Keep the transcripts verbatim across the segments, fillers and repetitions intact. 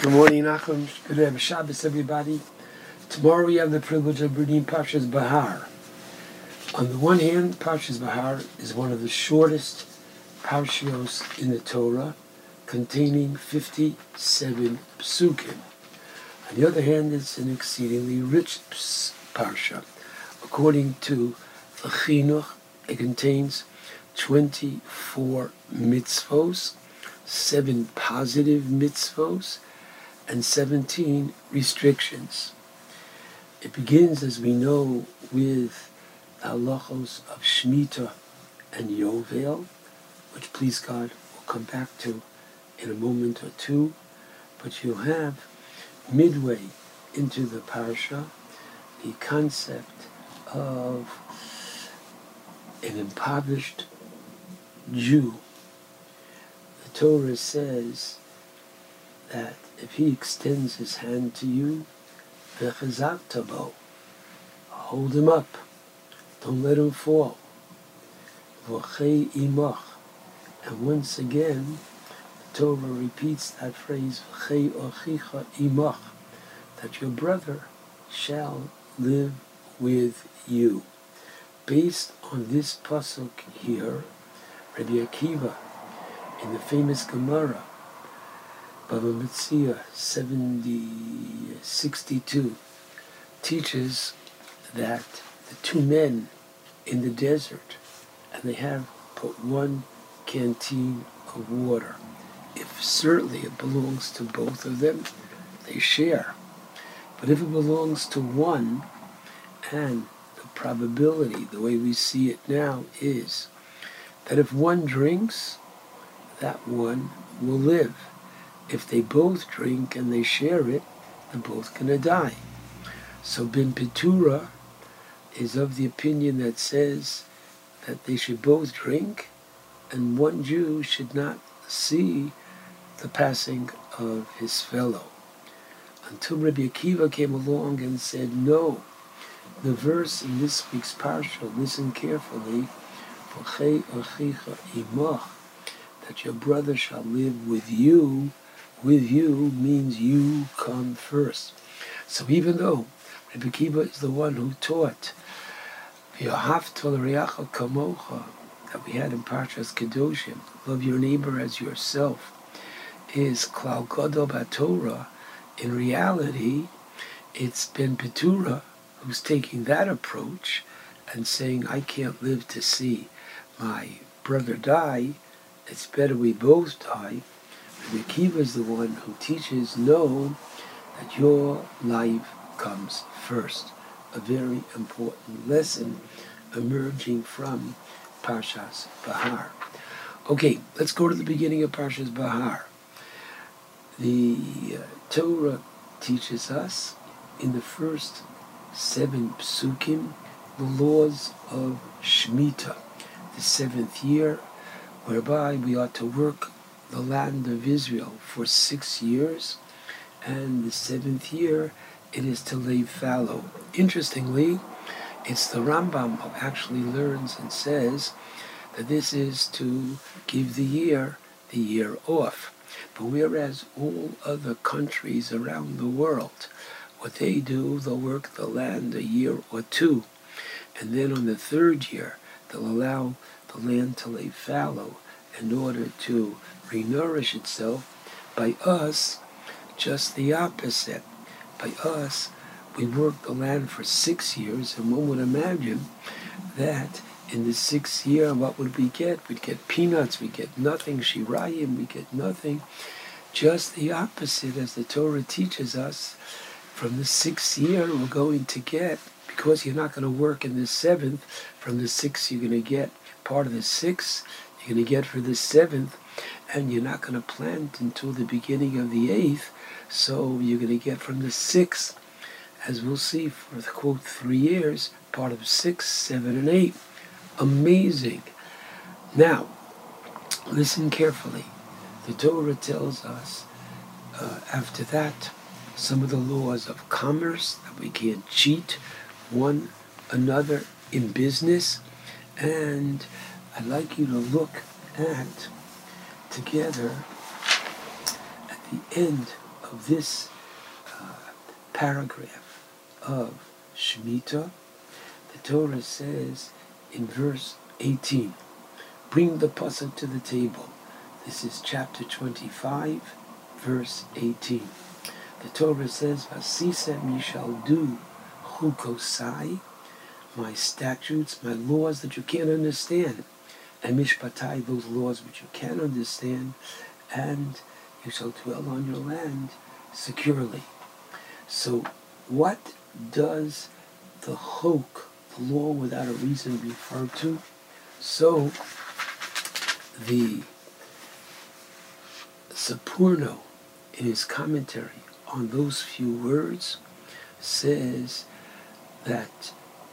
Good morning, Nachum. Good to have a Shabbos, everybody. Tomorrow we have the privilege of reading Parshas Bahar. On the one hand, Parshas Bahar is one of the shortest parshios in the Torah, containing fifty-seven psukim. On the other hand, it's an exceedingly rich parsha. According to the Chinuch, it contains twenty-four mitzvos, seven positive mitzvos, and seventeen restrictions. It begins, as we know, with the halachos of Shemitah and Yovel, which, please God, we'll come back to in a moment or two. But you have, midway into the parsha, the concept of an impoverished Jew. The Torah says that if he extends his hand to you, v'chazakta bo, hold him up, don't let him fall. V'chei imach, and once again, the Torah repeats that phrase, v'chei ochicha imach, that your brother shall live with you. Based on this pasuk here, Rabbi Akiva, in the famous Gemara, Bava Metzia seventy sixty-two, teaches that the two men in the desert, and they have but one canteen of water. If certainly it belongs to both of them, they share. But if it belongs to one, and the probability, the way we see it now, is that if one drinks, that one will live. If they both drink and they share it, they're both going to die. So Ben Petura is of the opinion that says that they should both drink, and one Jew should not see the passing of his fellow. Until Rabbi Akiva came along and said, no, the verse in this week's parsha, listen carefully, v'chei ochicha imach, that your brother shall live with you. With you means you come first. So even though Rabbi Akiva is the one who taught v'ahavta l'reacha kamocha, that we had in Parshas Kedoshim, love your neighbor as yourself, is klal gadol b'Torah, in reality, it's Ben Petura who's taking that approach and saying, I can't live to see my brother die, it's better we both die. Rabbi Akiva is the one who teaches, no, that your life comes first. A very important lesson emerging from Parshas Bahar. Okay, let's go to the beginning of Parshas Bahar. The uh, Torah teaches us in the first seven psukim the laws of Shemitah, the seventh year, whereby we ought to work the land of Israel for six years, and the seventh year it is to lay fallow. Interestingly, it's the Rambam who actually learns and says that this is to give the year the year off. But whereas all other countries around the world, what they do, they'll work the land a year or two, and then on the third year they'll allow the land to lay fallow in order to renourish itself. By us, just the opposite. By us, we work the land for six years, and one would imagine that in the sixth year, what would we get? We'd get peanuts, we get nothing, shirayim, we get nothing. Just the opposite, as the Torah teaches us. From the sixth year, we're going to get, because you're not going to work in the seventh, from the sixth you're going to get part of the sixth, you're going to get for the seventh, and you're not going to plant until the beginning of the eighth, so you're going to get from the sixth, as we'll see, for, quote, three years, part of six, seven, and eight. Amazing. Now, listen carefully. The Torah tells us, uh, after that, some of the laws of commerce, that we can't cheat one another in business, and I'd like you to look at together at the end of this uh, paragraph of Shemitah, the Torah says in verse eighteen, bring the pasuk to the table. This is chapter twenty-five, verse eighteen. The Torah says, Vasisem, you shall do chukosai, my statutes, my laws that you can't understand, and mishpatai, those laws which you can understand, and you shall dwell on your land securely. So what does the chok, the law without a reason, refer to? So the Sapurno, in his commentary on those few words, says that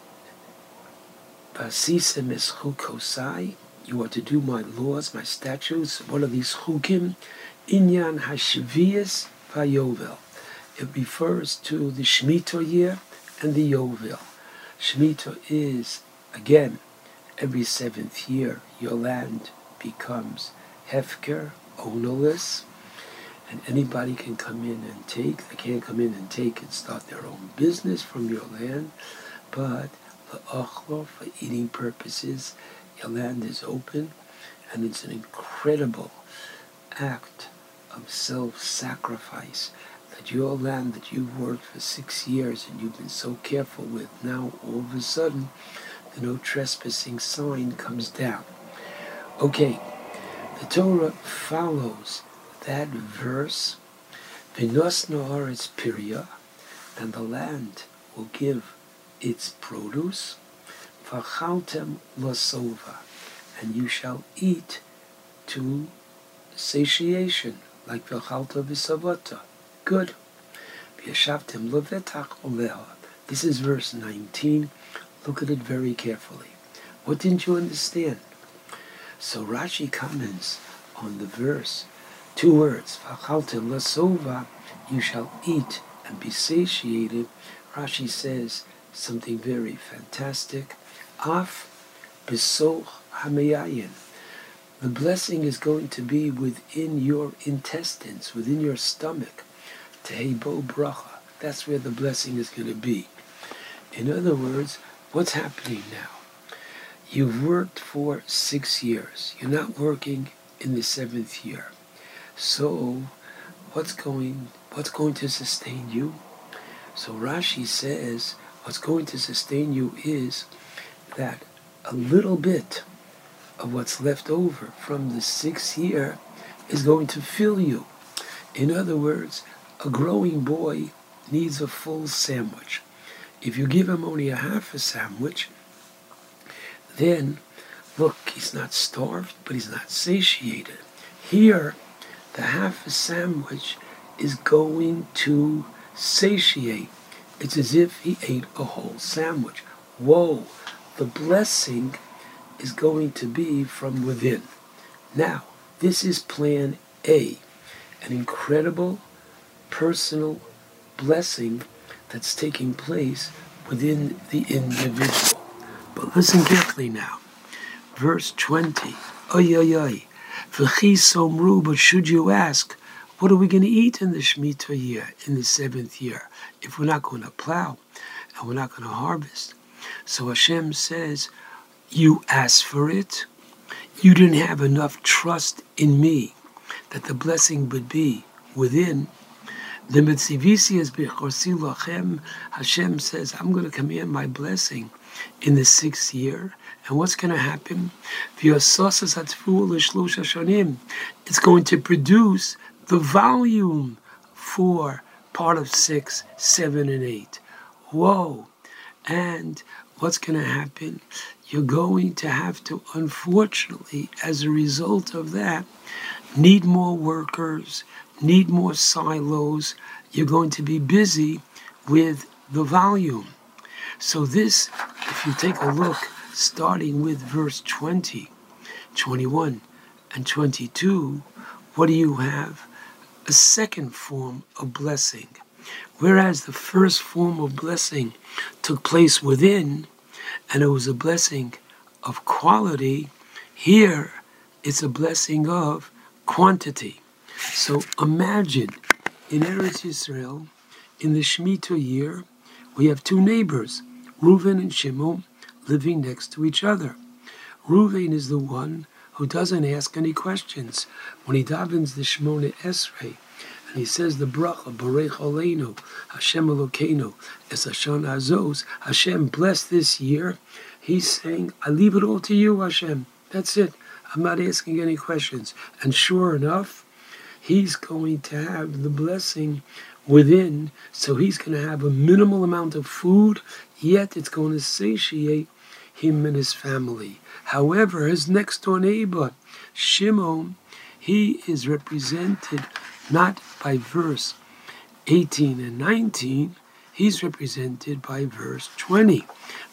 Vasisem es chukosai, you are to do my laws, my statutes. What are these chukim? Inyan hashvius vayovel. It refers to the Shemitah year and the Yovel. Shemitah is, again, every seventh year your land becomes hefker, ownerless, and anybody can come in and take. They can't come in and take and start their own business from your land, but the achlo, for eating purposes, your land is open, and it's an incredible act of self-sacrifice that your land that you've worked for six years and you've been so careful with, now all of a sudden the no trespassing sign comes down. Okay, the Torah follows that verse, V'nos no'aretz pirya, and the land will give its produce, V'achaltem lasova, and you shall eat to satiation, like V'achalta v'savata. Good. V'yashavtem levetach oleha. This is verse nineteen. Look at it very carefully. What didn't you understand? So Rashi comments on the verse. Two words, V'achaltem lasova, you shall eat and be satiated. Rashi says something very fantastic. Af besoch hameyayin. The blessing is going to be within your intestines, within your stomach. Tehebo bracha. That's where the blessing is going to be. In other words, what's happening now? You've worked for six years. You're not working in the seventh year. So, what's going what's going to sustain you? So Rashi says, what's going to sustain you is that a little bit of what's left over from the sixth year is going to fill you. In other words, a growing boy needs a full sandwich. If you give him only a half a sandwich, then, look, he's not starved, but he's not satiated. Here, the half a sandwich is going to satiate. It's as if he ate a whole sandwich. Whoa, the blessing is going to be from within. Now, this is plan A, an incredible personal blessing that's taking place within the individual. But listen carefully now. Verse twenty. Oy, oy, oy. V'chi somru, but should you ask, what are we going to eat in the Shemitah year, in the seventh year, if we're not going to plow and we're not going to harvest? So Hashem says, you asked for it. You didn't have enough trust in me that the blessing would be within. The Mitzivisi is b'chorsi lachem. Hashem says, I'm going to command my blessing in the sixth year. And what's going to happen? It's going to produce the volume for part of six, seven, and eight. Whoa. And what's going to happen? You're going to have to, unfortunately, as a result of that, need more workers, need more silos. You're going to be busy with the volume. So this, if you take a look, starting with verse twenty, twenty-one, and twenty-two, what do you have? A second form of blessing. Whereas the first form of blessing took place within, and it was a blessing of quality, here it's a blessing of quantity. So imagine in Eretz Yisrael, in the Shemitah year, we have two neighbors, Reuven and Shimon, living next to each other. Reuven is the one who doesn't ask any questions. When he davens the Shemona Esrei, and he says the bracha, Borech Oleinu, Hashem Elokeinu, Es Hashan Azos, Hashem bless this year, he's saying, I leave it all to you, Hashem. That's it. I'm not asking any questions. And sure enough, he's going to have the blessing within, so he's going to have a minimal amount of food, yet it's going to satiate him and his family. However, his next door neighbor, Shimon, he is represented not by verse eighteen and nineteen, he's represented by verse twenty.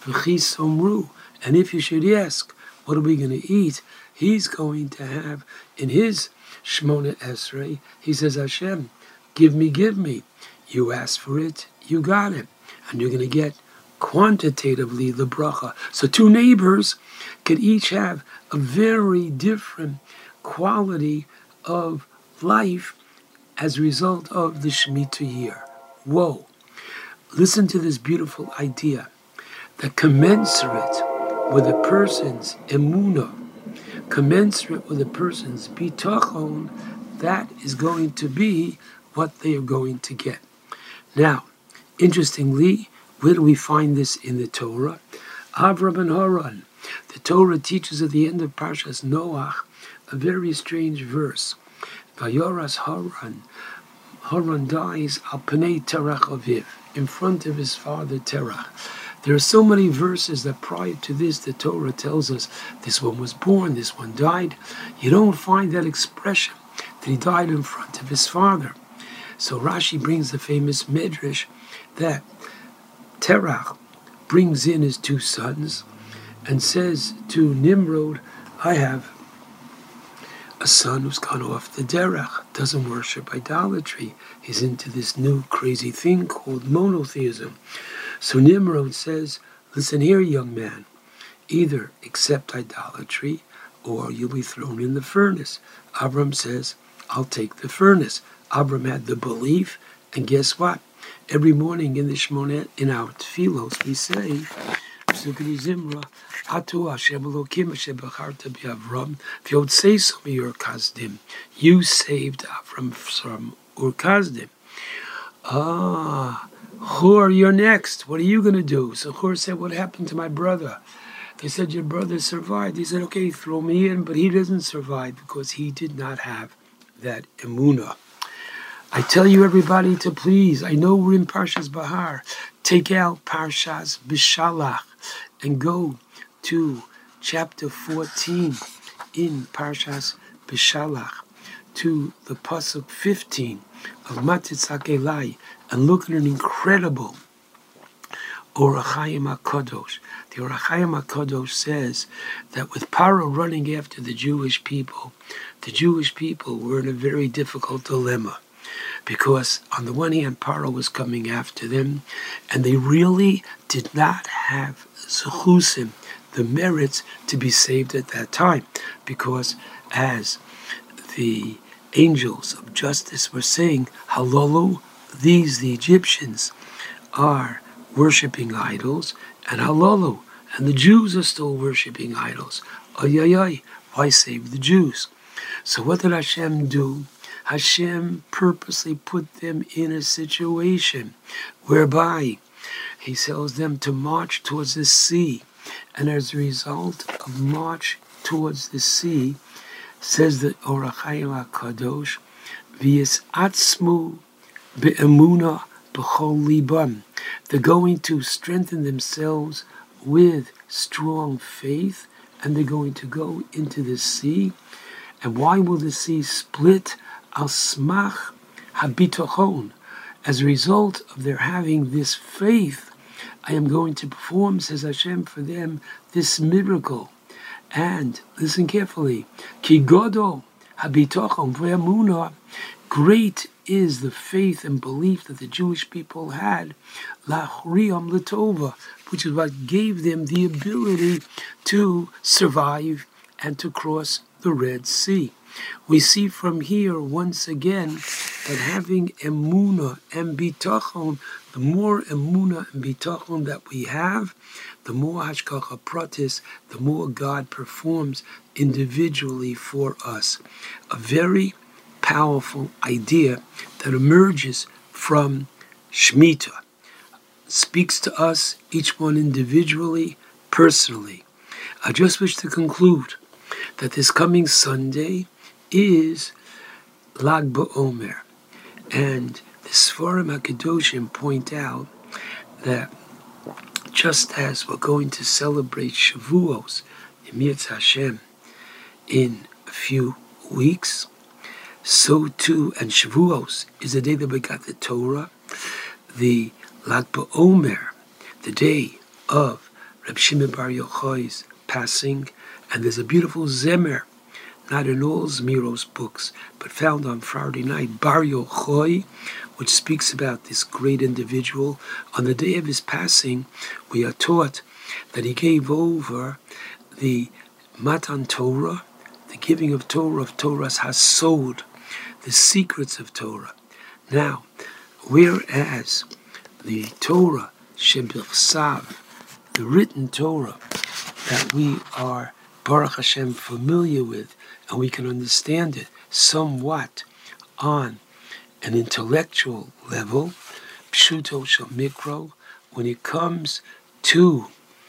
And if you should ask, what are we going to eat? He's going to have, in his Shemona Esrei, he says, Hashem, give me, give me. You asked for it, you got it. And you're going to get quantitatively the bracha. So two neighbors could each have a very different quality of life as a result of the Shemitah year. Whoa. Listen to this beautiful idea. The commensurate with a person's emunah, commensurate with a person's bitachon, that is going to be what they are going to get. Now, interestingly, where do we find this in the Torah? Avram and Haran. The Torah teaches at the end of Parshas Noach a very strange verse. Vayoras Haran. Haran dies al Pnei Terach Aviv, in front of his father Terach. There are so many verses that prior to this, the Torah tells us this one was born, this one died. You don't find that expression that he died in front of his father. So Rashi brings the famous Medrash that Terach brings in his two sons and says to Nimrod, I have a son who's gone off the derech, doesn't worship idolatry. He's into this new crazy thing called monotheism. So Nimrod says, listen here, young man, either accept idolatry or you'll be thrown in the furnace. Abram says, I'll take the furnace. Abram had the belief, and guess what? Every morning in the Shmonet, in our tefillos, we say, Zimra, Atu Hashem Elokim Hashem Becharta B'Avram, V'yod Seisam Ur Kazdim. You saved Avram from Ur Kazdim. Ah, Hur, you're next. What are you going to do? So Hur said, what happened to my brother? They said, your brother survived. He said, okay, throw me in, but he doesn't survive because he did not have that emunah. I tell you, everybody, to please, I know we're in Parshas Bahar, take out Parshas Bishalach and go to chapter fourteen in Parshas Bishalach to the Pasuk fifteen of Matitzak Elai and look at an incredible Orach Chaim HaKadosh. The Orach Chaim HaKadosh says that with Paro running after the Jewish people, the Jewish people were in a very difficult dilemma. Because on the one hand, Paro was coming after them, and they really did not have zechusim, the merits to be saved at that time. Because as the angels of justice were saying, Halalu, these, the Egyptians, are worshipping idols, and Halalu, and the Jews are still worshipping idols. Ay, ay, ay, why save the Jews? So what did Hashem do? Hashem purposely put them in a situation whereby he tells them to march towards the sea. And as a result of march towards the sea, says the Orach Chaim HaKadosh, V'yisatzmu be'emunah b'chol libam. They're going to strengthen themselves with strong faith, and they're going to go into the sea. And why will the sea split? Al smach habitochon. As a result of their having this faith, I am going to perform, says Hashem, for them this miracle. And listen carefully. Ki godo habitochon ve'emunah. Great is the faith and belief that the Jewish people had, la'chriyam l'tova, which is what gave them the ability to survive and to cross the Red Sea. we see from here once again that having emunah and bitachon, the more emunah and bitachon that we have, the more hashgacha pratis, the more God performs individually for us. A very powerful idea that emerges from Shemitah, speaks to us, each one individually, personally. I just wish to conclude that this coming Sunday is Lag BaOmer, and the Sfarim HaKadoshim point out that just as we're going to celebrate Shavuos, Yirtzeh Hashem, in a few weeks, so too, and Shavuos is the day that we got the Torah, the Lag BaOmer, the day of Reb Shimon Bar Yochai's passing, and there's a beautiful Zemer, not in all Zmiro's books, but found on Friday night, Bar Yochai, which speaks about this great individual. On the day of his passing, we are taught that he gave over the Matan Torah, the giving of Torah, of Torah's Hasod, the secrets of Torah. Now, whereas the Torah, Shebirsav, the written Torah that we are, Baruch Hashem, familiar with, and we can understand it somewhat on an intellectual level, Pshuto Shel Mikro, when it comes to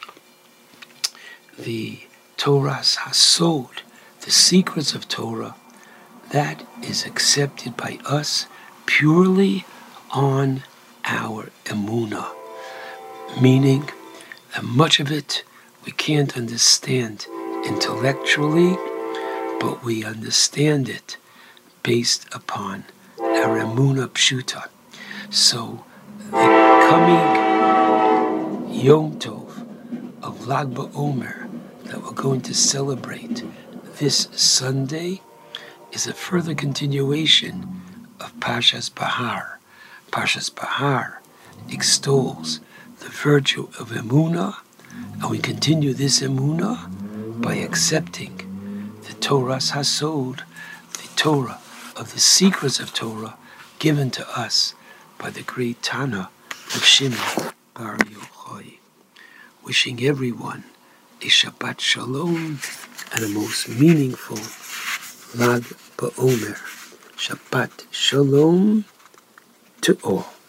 the Torah's Hasod, the secrets of Torah, that is accepted by us purely on our emunah, meaning that much of it we can't understand intellectually, but we understand it based upon our emunah pshuta. So the coming Yom Tov of Lag BaOmer that we're going to celebrate this Sunday is a further continuation of Parshas Bahar. Parshas Bahar extols the virtue of emunah, and we continue this emunah by accepting the Torah's Hasod, the Torah of the secrets of Torah given to us by the great Tana of Shimon Bar Yochai. Wishing everyone a Shabbat Shalom and a most meaningful Lag BaOmer. Shabbat Shalom to all.